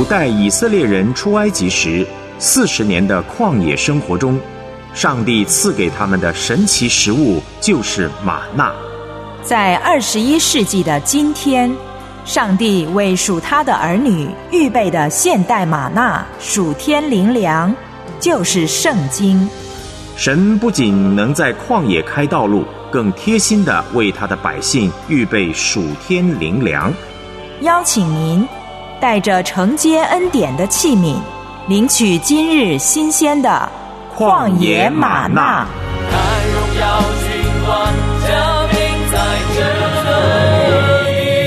带以色列人出埃及时40年的旷野生活中，上帝赐给他们的神奇食物就是玛纳。 在21世纪的今天，上帝为属他的儿女预备的现代玛纳属天灵粮，就是圣经。 神不仅能在旷野开道路，更贴心地为他的百姓预备属天灵粮。 邀请您带着承接恩典的器皿，领取今日新鲜的旷野玛纳。 看荣耀君王降临在这里。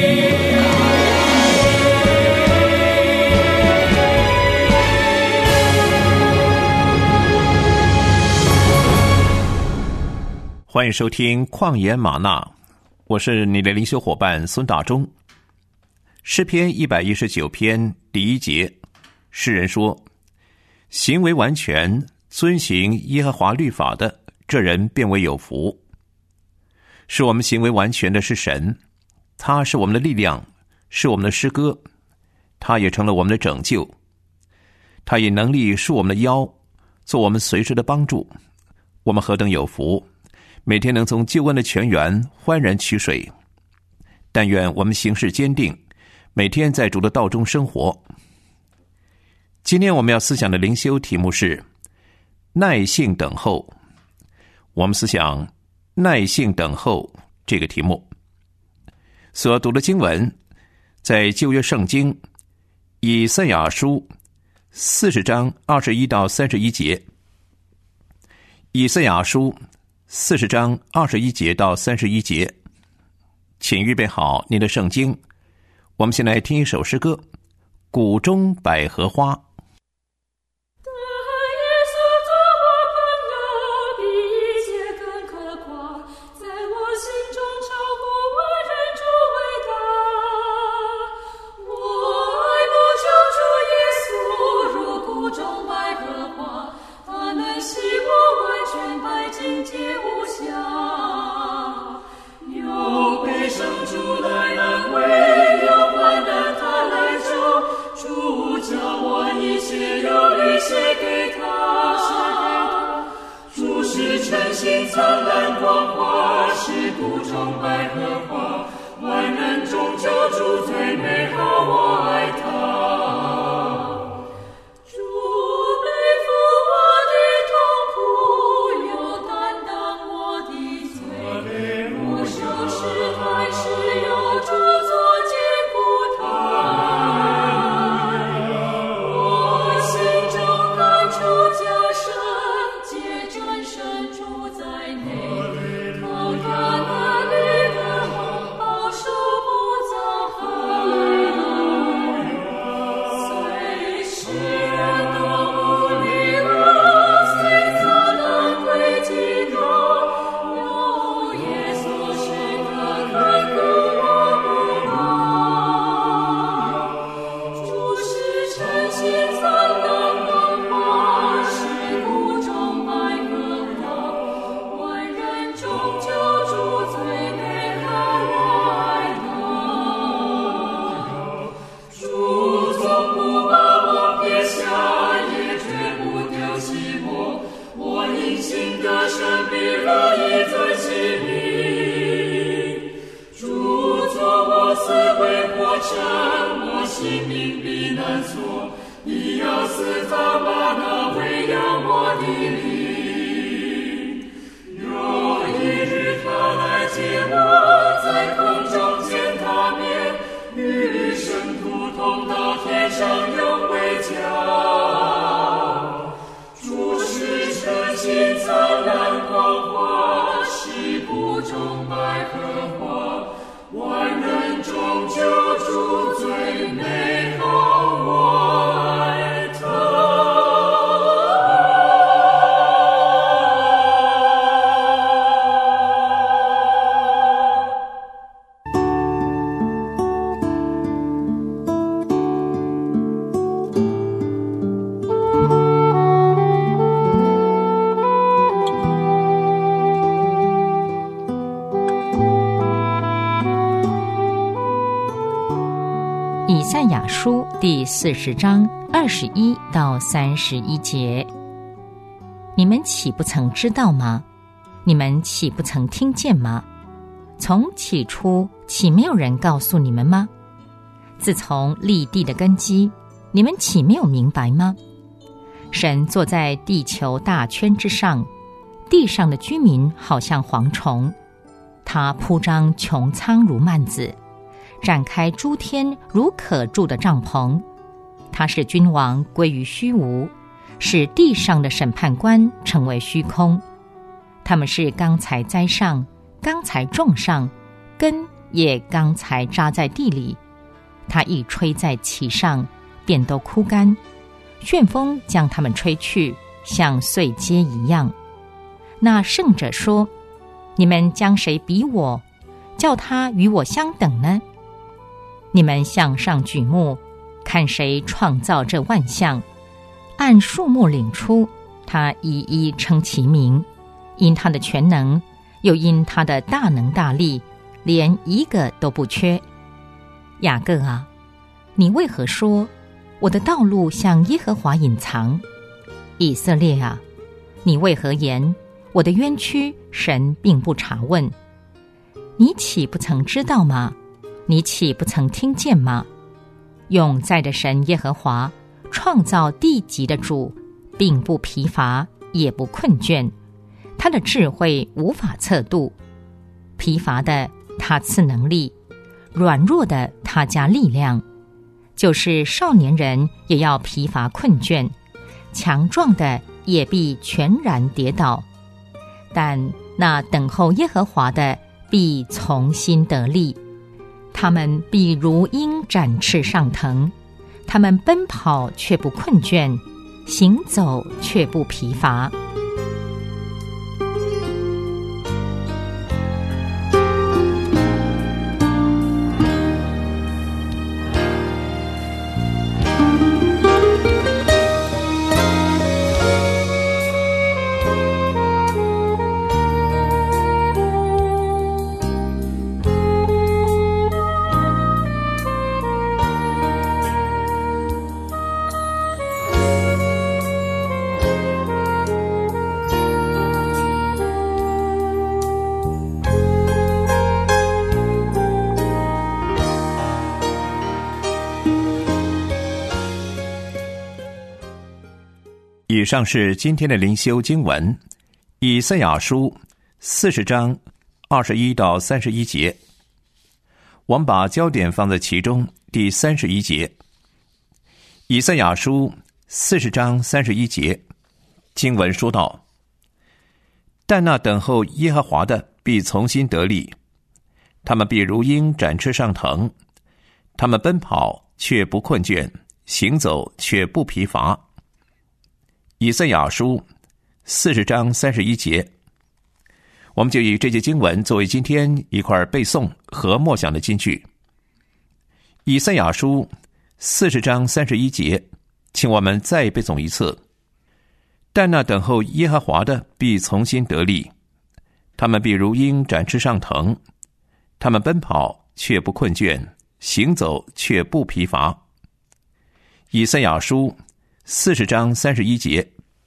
欢迎收听旷野玛纳，我是你的灵修伙伴孙大中。诗篇119篇第1节，诗人说：行为完全，遵行耶和华律法的，这人便为有福。使我们行为完全的是神，他是我们的力量，是我们的诗歌，他也成了我们的拯救。他以能力束我们的腰，做我们随时的帮助。我们何等有福，每天能从救恩的泉源欢然取水。但愿我们行事坚定，每天在主的道中生活。今天我们要思想的灵修题目是耐性等候。我们思想耐性等候这个题目。所读的经文在旧约圣经以赛亚书40章21到31节。以赛亚书40章21节到31节，请预备好您的圣经。我们先来听一首诗歌《谷中百合花》。 亚书第40章21到31节。你们岂不曾知道吗？你们岂不曾听见吗？从起初岂没有人告诉你们吗？自从立地的根基，你们岂没有明白吗？神坐在地球大圈之上，地上的居民好像蝗虫，他铺张穹苍如幔子，展开诸天如可住的帐篷。他使君王归于虚无，使地上的审判官成为虚空。他们是刚才栽上，刚才种上，根也刚才扎在地里。他一吹在其上，便都枯干。旋风将他们吹去，像碎秸一样。那圣者说：你们将谁比我，叫他与我相等呢？你们向上举目，看谁创造这万象，按数目领出，他一一称其名，因他的全能，又因他的大能大力，连一个都不缺。雅各啊，你为何说我的道路向耶和华隐藏？以色列啊，你为何言我的冤屈神并不查问？你岂不曾知道吗？你岂不曾听见吗？永在的神耶和华，创造地极的主，并不疲乏，也不困倦，他的智慧无法测度。疲乏的他赐能力，软弱的他加力量。就是少年人也要疲乏困倦，强壮的也必全然跌倒。但那等候耶和华的必从心得力，他们必如鹰展翅上腾，他们奔跑却不困倦，行走却不疲乏。 以上是今天的灵修经文，以赛亚书40章21到31节。我们把焦点放在其中第31节。以赛亚书40章31节，经文说道：但那等候耶和华的必从心得力，他们必如鹰展翅上腾，他们奔跑却不困倦，行走却不疲乏。以赛亚书40章31节，我们就以这节经文作为今天一块背诵和默想的金句。以赛亚书40章31节，请我们再背诵一次。但那等候耶和华的必从心得力，他们必如鹰展翅上腾，他们奔跑却不困倦，行走却不疲乏。以赛亚书40章31节。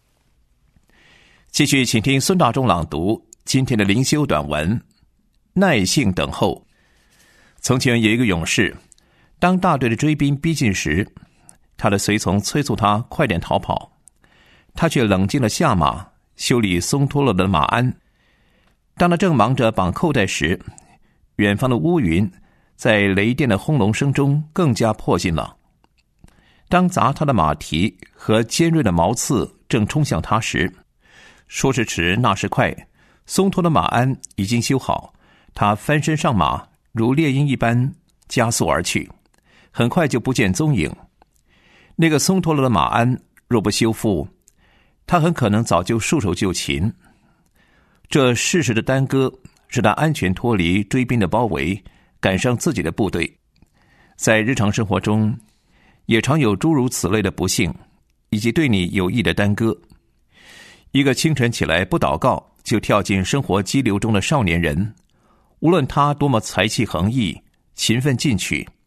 继续请听孙大中朗读今天的灵修短文，耐性等候。从前有一个勇士，当大队的追兵逼近时，他的随从催促他快点逃跑，他却冷静地下马，修理松脱了的马鞍。当他正忙着绑扣带时，远方的乌云在雷电的轰隆声中更加迫近了。当砸他的马蹄和尖锐的矛刺正冲向他时，说时迟，那时快，松脱的马鞍已经修好，他翻身上马，如猎鹰一般加速而去，很快就不见踪影。那个松脱了的马鞍若不修复，他很可能早就束手就擒。这适时的耽搁使他安全脱离追兵的包围，赶上自己的部队。在日常生活中，也常有诸如此类的不幸，以及对你有益的耽搁。一个清晨起来不祷告就跳进生活激流中的少年人，无论他多么才气横溢、勤奋进取，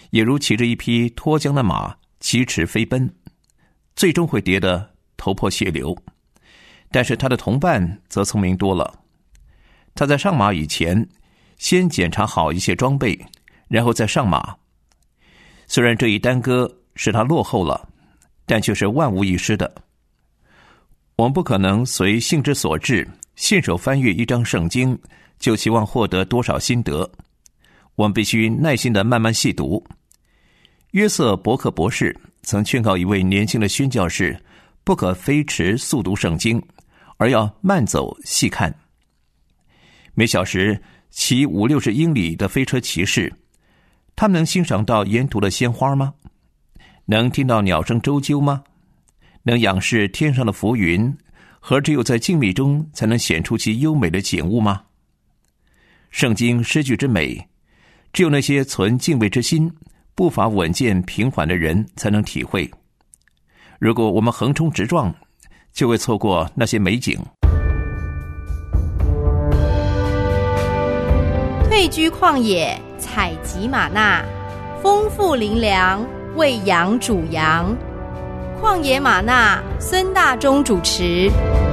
也如骑着一匹脱缰的马疾驰飞奔，最终会跌得头破血流。但是他的同伴则聪明多了，他在上马以前先检查好一些装备，然后再上马。虽然这一耽搁使他落后了，但却是万无一失的。我们不可能随兴之所至信手翻阅一张圣经，就期望获得多少心得。我们必须耐心地慢慢细读。约瑟伯克博士曾劝告一位年轻的宣教士，不可飞驰速读圣经，而要慢走细看。每小时骑50-60英里的飞车骑士，他们能欣赏到沿途的鲜花吗？能听到鸟声啾啾吗？能仰视天上的浮云和只有在静谧中才能显出其优美的景物吗？圣经诗句之美，只有那些存敬畏之心、步伐稳健平缓的人才能体会。如果我们横冲直撞，就会错过那些美景。 退居旷野，采集玛纳，丰富灵粮，喂养主羊。旷野玛纳，孙大中主持。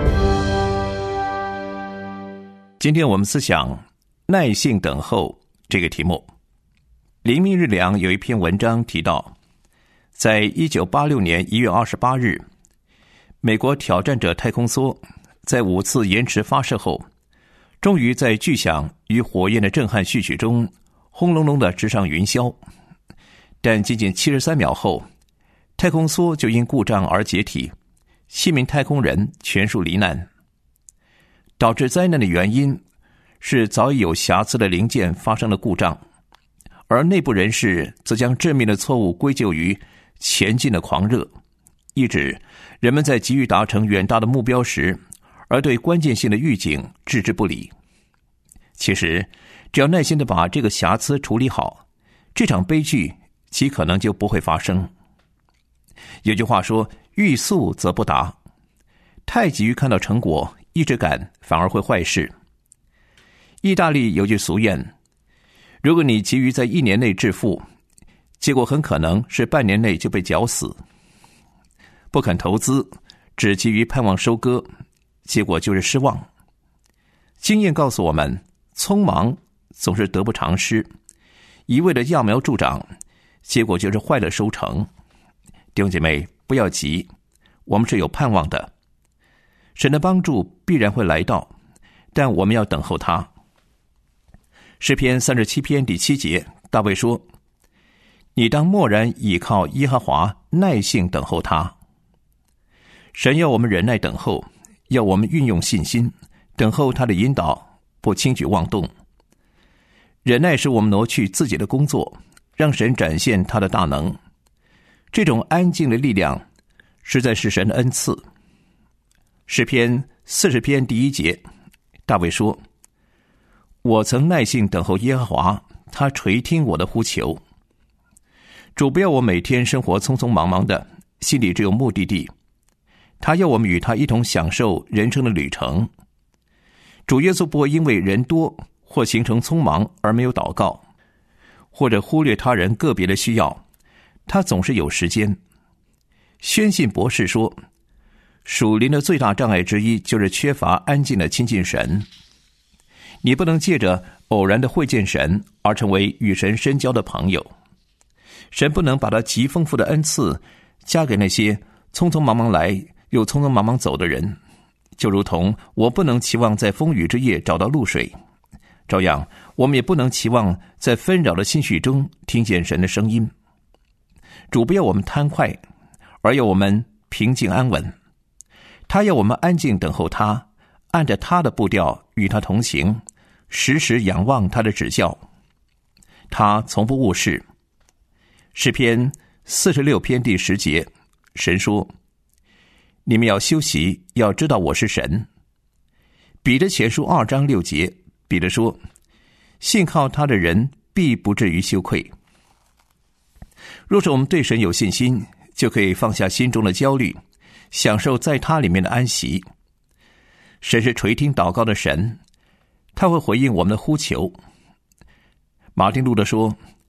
今天我们思想耐性等候这个题目。灵命日粮有一篇文章提到，在1986年1月28日，美国挑战者太空梭在5次延迟发射后，终于在巨响与火焰的震撼序曲中轰隆隆地直上云霄。但仅仅73秒后，太空梭就因故障而解体，7名太空人全数罹难。导致灾难的原因是早已有瑕疵的零件发生了故障，而内部人士则将致命的错误归咎于前进的狂热，意指人们在急于达成远大的目标时，而对关键性的预警置之不理。其实只要耐心地把这个瑕疵处理好，这场悲剧极可能就不会发生。有句话说，欲速则不达，太急于看到成果，意志感反而会坏事。意大利有句俗谚，如果你急于在1年内致富，结果很可能是半年内就被绞死。不肯投资，只急于盼望收割，结果就是失望。经验告诉我们，匆忙总是得不偿失，一味的揠苗助长，结果就是坏了收成。弟兄姐妹，不要急，我们是有盼望的，神的帮助必然会来到，但我们要等候他。诗篇37篇第7节，大卫说，你当默然倚靠耶和华，耐性等候他。神要我们忍耐等候，要我们运用信心等候他的引导，不轻举妄动。忍耐使我们挪去自己的工作，让神展现他的大能。这种安静的力量实在是神的恩赐。诗篇40篇第1节，大卫说，我曾耐心等候耶和华，他垂听我的呼求。主不要我每天生活匆匆忙忙的，心里只有目的地，他要我们与他一同享受人生的旅程。主耶稣不会因为人多或行程匆忙而没有祷告，或者忽略他人个别的需要，他总是有时间。宣信博士说，属灵的最大障碍之一就是缺乏安静的亲近神。你不能借着偶然的会见神而成为与神深交的朋友。神不能把他极丰富的恩赐加给那些匆匆忙忙来又匆匆忙忙走的人，就如同我不能期望在风雨之夜找到露水，照样我们也不能期望在纷扰的心绪中听见神的声音。主不要我们贪快，而要我们平静安稳。他要我们安静等候他，按着他的步调与他同行，时时仰望他的指教。他从不误事。诗篇46篇第10节，神说，你们要休息，要知道我是神。彼得前书2章6节，彼得说，信靠他的人必不至于羞愧。若是我们对神有信心，就可以放下心中的焦虑，享受在他里面的安息。神是垂听祷告的神，他会回应我们的呼求。马丁路德说，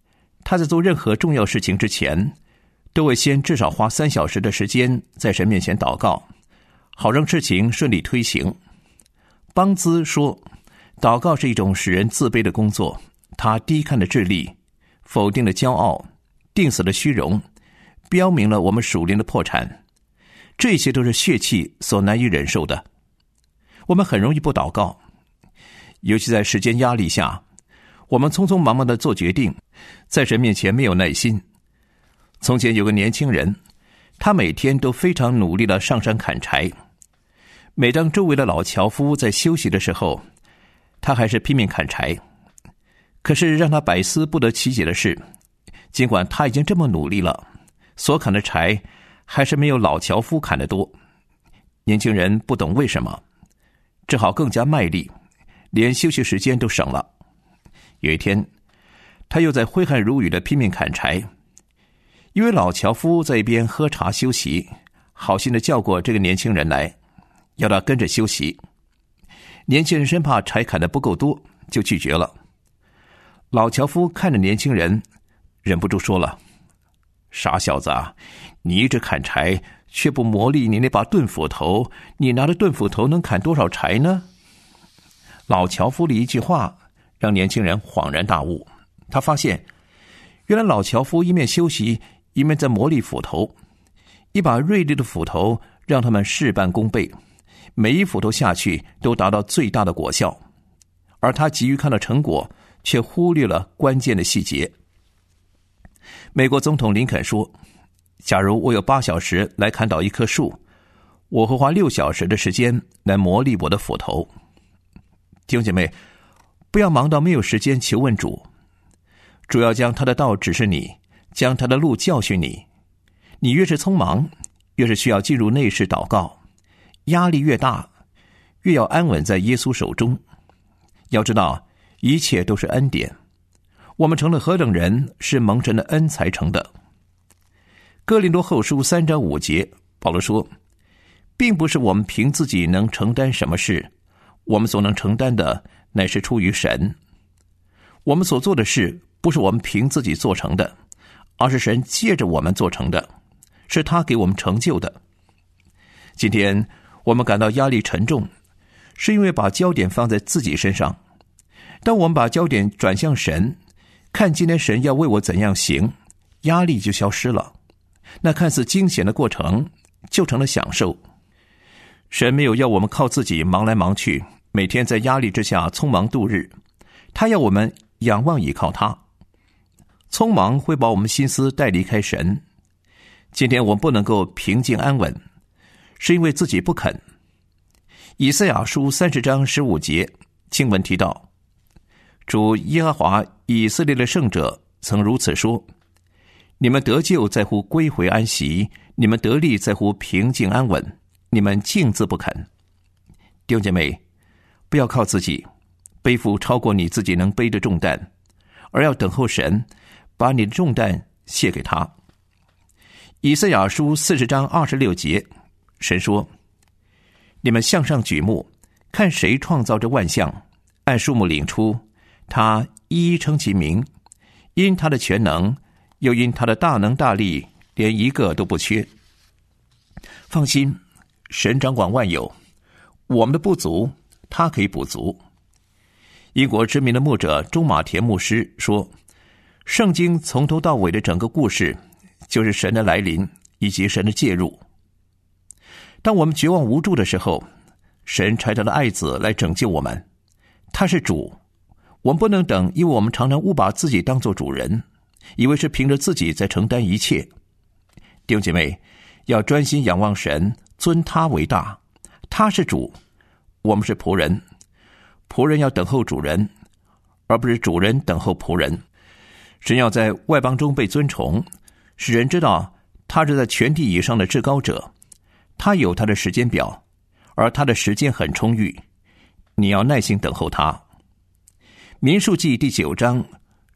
他在做任何重要事情之前，都会先至少花3小时的时间在神面前祷告，好让事情顺利推行。邦兹说，祷告是一种使人自卑的工作，他低看了智力，否定了骄傲，定死了虚荣，标明了我们属灵的破产，这些都是血气所难以忍受的。我们很容易不祷告，尤其在时间压力下，我们匆匆忙忙地做决定，在神面前没有耐心。从前有个年轻人，他每天都非常努力地上山砍柴，每当周围的老樵夫在休息的时候，他还是拼命砍柴。可是让他百思不得其解的是，尽管他已经这么努力了，所砍的柴还是没有老樵夫砍得多。年轻人不懂为什么，只好更加卖力，连休息时间都省了。有一天，他又在挥汗如雨的拼命砍柴，一位老樵夫在一边喝茶休息，好心的叫过这个年轻人来，要他跟着休息。年轻人生怕柴砍得不够多，就拒绝了。老樵夫看着年轻人，忍不住说了：“傻小子啊，你一直砍柴，却不磨砺你那把钝斧头，你拿着钝斧头能砍多少柴呢？”老樵夫的一句话让年轻人恍然大悟，他发现原来老樵夫一面休息，一面在磨砺斧头。一把锐利的斧头让他们事半功倍，每一斧头下去都达到最大的果效，而他急于看到成果，却忽略了关键的细节。美国总统林肯说，假如我有8小时来砍倒一棵树，我会花6小时的时间来磨砺我的斧头。弟兄姐妹，不要忙到没有时间求问主，主要将他的道指示你，将他的路教训你。你越是匆忙，越是需要进入内室祷告，压力越大，越要安稳在耶稣手中。要知道，一切都是恩典，我们成了何等人，是蒙神的恩才成的。哥林多后书3章5节，保罗说，并不是我们凭自己能承担什么事，我们所能承担的乃是出于神。我们所做的事不是我们凭自己做成的，而是神借着我们做成的，是他给我们成就的。今天我们感到压力沉重，是因为把焦点放在自己身上。当我们把焦点转向神，看今天神要为我怎样行，压力就消失了，那看似惊险的过程就成了享受。神没有要我们靠自己忙来忙去，每天在压力之下匆忙度日，他要我们仰望倚靠他。匆忙会把我们心思带离开神。今天我们不能够平静安稳，是因为自己不肯。以赛亚书30章15节经文提到，主耶和华以色列的圣者曾如此说，你们得救在乎归回安息，你们得力在乎平静安稳，你们竟自不肯。弟兄姐妹，不要靠自己背负超过你自己能背的重担，而要等候神把你的重担卸给他。以赛亚书40章26节，神说，你们向上举目，看谁创造这万象，按数目领出，他一一称其名，因他的全能，又因他的大能大力，连一个都不缺。放心，神掌管万有，我们的不足他可以补足。英国知名的牧者中马田牧师说，圣经从头到尾的整个故事就是神的来临以及神的介入。当我们绝望无助的时候，神差他的爱子来拯救我们，他是主，我们不能等，因为我们常常误把自己当作主人，以为是凭着自己在承担一切。弟兄姐妹，要专心仰望神，尊他为大，他是主，我们是仆人。仆人要等候主人，而不是主人等候仆人。神要在外邦中被尊崇，使人知道他是在全地以上的至高者，他有他的时间表，而他的时间很充裕，你要耐心等候他。民数记第9章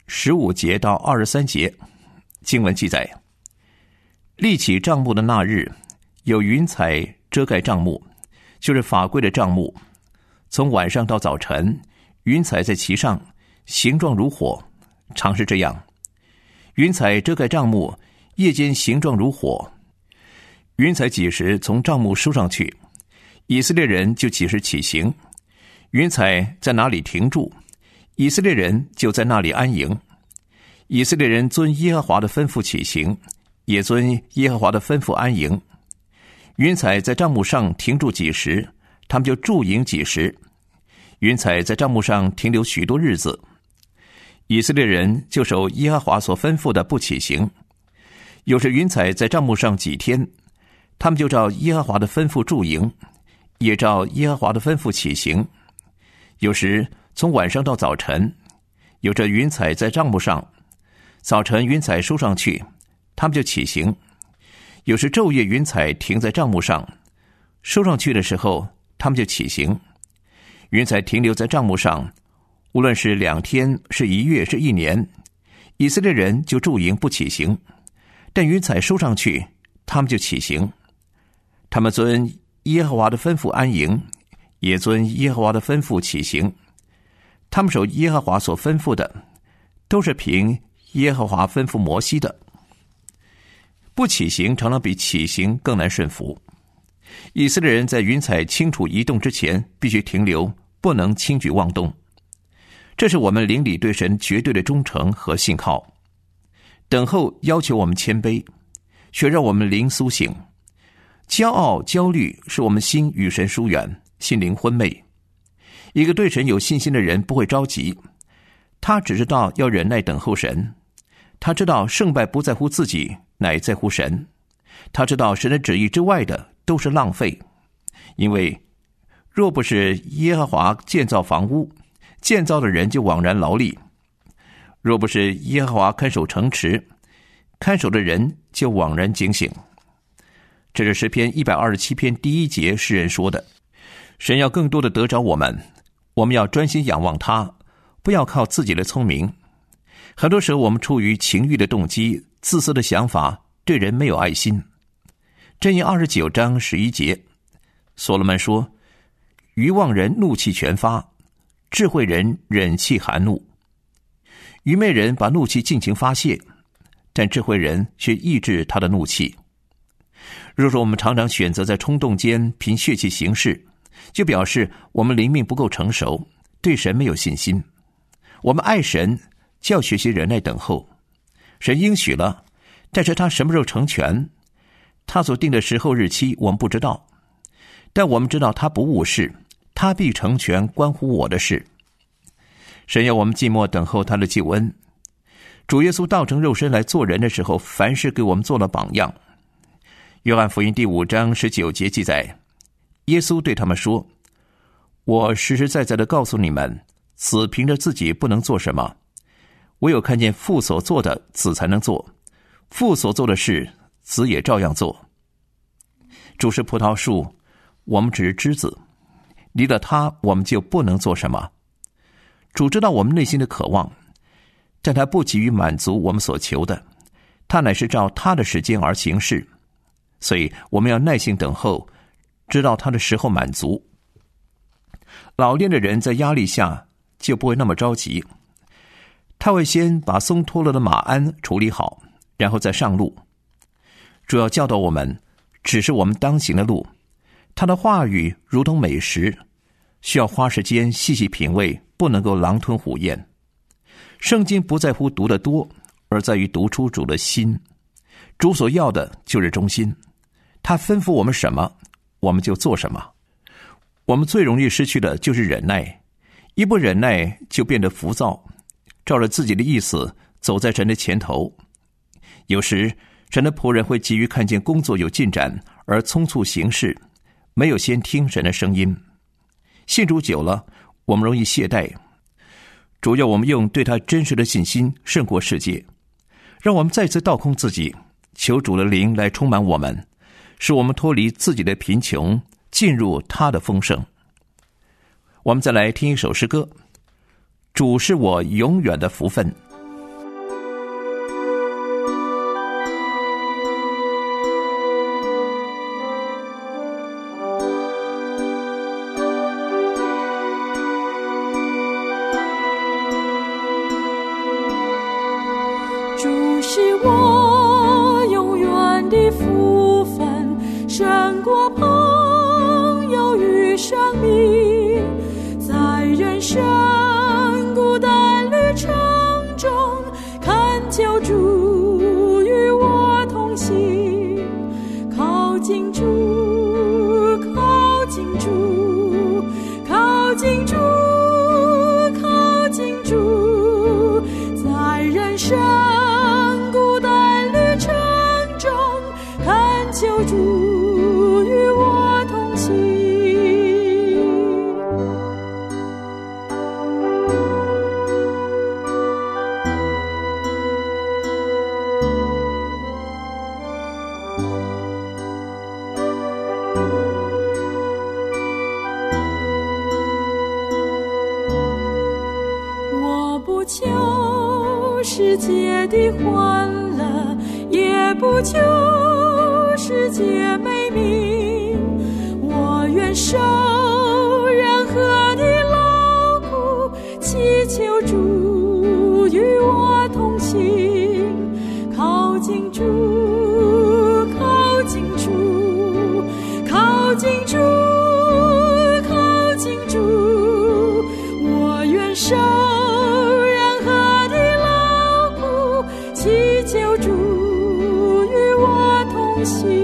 15节到23节经文记载，立起帐幕的那日，有云彩遮盖帐幕，就是法柜的帐幕，从晚上到早晨，云彩在其上，形状如火，常是这样。 云彩遮盖帐幕，夜间形状如火。云彩几时从帐幕收上去，以色列人就几时起行。云彩在哪里停住，以色列人就在那里安营。以色列人遵耶和华的吩咐起行，也遵耶和华的吩咐安营。云彩在帐幕上停住几时，他们就驻营几时。云彩在帐幕上停留许多日子。以色列人就守耶和华所吩咐的不起行。有时云彩在帐幕上几天，他们就照耶和华的吩咐驻营，也照耶和华的吩咐起行。有时从晚上到早晨，有着云彩在帐幕上，早晨云彩收上去，他们就起行。有时昼夜云彩停在帐幕上，收上去的时候，他们就起行。云彩停留在帐幕上，无论是2天，是1月，是1年，以色列人就驻营不起行。但云彩收上去，他们就起行。他们遵耶和华的吩咐安营，也遵耶和华的吩咐起行。他们守耶和华所吩咐的，都是凭耶和华吩咐摩西的。不起行常常比起行更难顺服。以色列人在云彩清楚移动之前必须停留，不能轻举妄动。这是我们灵里对神绝对的忠诚和信靠。等候要求我们谦卑，却让我们灵苏醒。骄傲焦虑使我们心与神疏远，心灵昏昧。一个对神有信心的人不会着急，他只知道要忍耐等候神。他知道胜败不在乎自己，乃在乎神。他知道神的旨意之外的都是浪费，因为若不是耶和华建造房屋，建造的人就枉然劳力；若不是耶和华看守城池，看守的人就枉然警醒。这是诗篇127篇第1节诗人说的。神要更多的得着我们，我们要专心仰望他，不要靠自己的聪明。很多时候我们出于情欲的动机，自私的想法，对人没有爱心。箴言29章11节，所罗门说，愚妄人怒气全发，智慧人忍气含怒。愚昧人把怒气尽情发泄，但智慧人却抑制他的怒气。若说我们常常选择在冲动间凭血气行事，就表示我们灵命不够成熟，对神没有信心。我们爱神，就要学习忍耐等候。神应许了，但是他什么时候成全，他所定的时候日期我们不知道，但我们知道他不误事，他必成全关乎我的事。神要我们静默等候他的救恩。主耶稣道成肉身来做人的时候，凡事给我们做了榜样。约翰福音第5章19节记载，耶稣对他们说，我实实在在的告诉你们，子凭着自己不能做什么，唯有看见父所做的，子才能做。父所做的事，子也照样做。主是葡萄树，我们只是枝子，离了他，我们就不能做什么。主知道我们内心的渴望，但他不急于满足我们所求的，他乃是照他的时间而行事。所以我们要耐心等候，知道他的时候满足。老练的人在压力下就不会那么着急，他会先把松脱了的马鞍处理好，然后再上路。主要教导我们，只是我们当行的路。他的话语如同美食，需要花时间细细品味，不能够狼吞虎咽。圣经不在乎读得多，而在于读出主的心。主所要的就是忠心，他吩咐我们什么，我们就做什么。我们最容易失去的就是忍耐，一不忍耐就变得浮躁，照着自己的意思走在神的前头。有时神的仆人会急于看见工作有进展而匆促行事，没有先听神的声音。信主久了，我们容易懈怠。主要我们用对他真实的信心胜过世界。让我们再次倒空自己，求主的灵来充满我们，使我们脱离自己的贫穷，进入他的丰盛。我们再来听一首诗歌，主是我永远的福分。 主是我永远的福分，胜过朋友与生命，在人生孤单旅程中，恳求主与我同行，靠近主，靠近主，靠近主，靠近主，在人生孤单旅程中，恳求主与我同行。我不求世界的欢乐，也不求世界美名，我愿受任何的劳苦，祈求主与我同行，靠近主，靠近主，靠近主，靠近主，我愿受任何的劳苦，祈求主与我同行。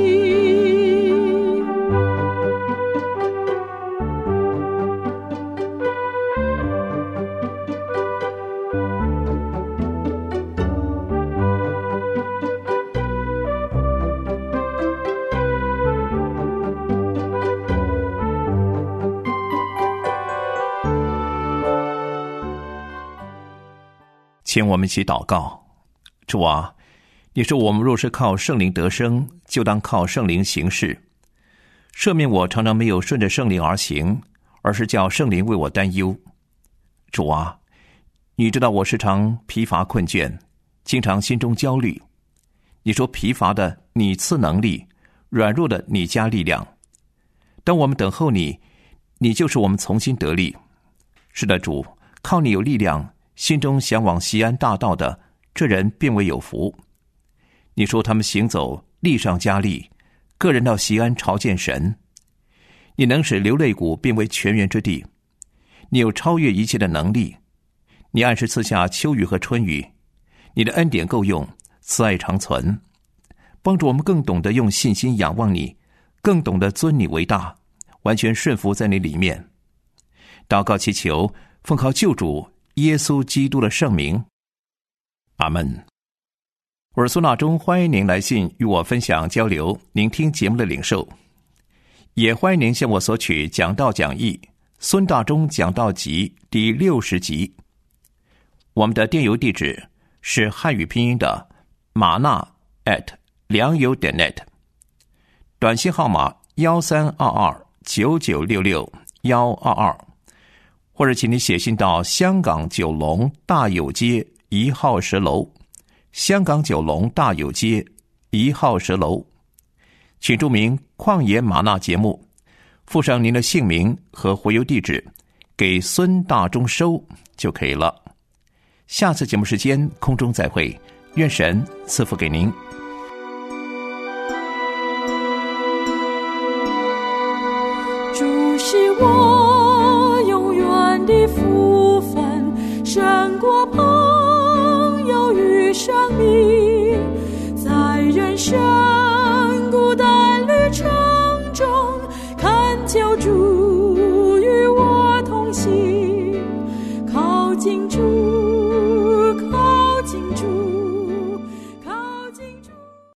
请我们一起祷告。主啊，你说我们若是靠圣灵得生，就当靠圣灵行事。赦免我常常没有顺着圣灵而行，而是叫圣灵为我担忧。主啊，你知道我时常疲乏困倦，经常心中焦虑。你说疲乏的你赐能力，软弱的你加力量。当我们等候你，你就是我们重新得力。是的，主，靠你有力量，心中向往锡安大道的，这人便为有福。你说他们行走力上加力，个人到锡安朝见神。你能使流泪谷变为泉源之地，你有超越一切的能力。你按时赐下秋雨和春雨，你的恩典够用，慈爱长存，帮助我们更懂得用信心仰望你，更懂得尊你为大，完全顺服在你里面。祷告祈求，奉靠救主耶稣基督的圣名，阿们。我是苏纳中，欢迎您来信与我分享交流您听节目的领受，也欢迎您向我索取讲道讲义孙大中讲道集第60集。我们的电邮地址是汉语拼音的玛纳良友.net， 短信号码13229966-122，或者请你写信到香港九龙大有街1号10楼，香港九龙大有街1号10楼，请注明旷野玛纳节目，附上您的姓名和回邮地址，给孙大中收就可以了。下次节目时间空中再会，愿神赐福给您。 主是我永远的福分，胜过朋友与生命，在人生孤单旅程中，恳求主与我同行，靠近主。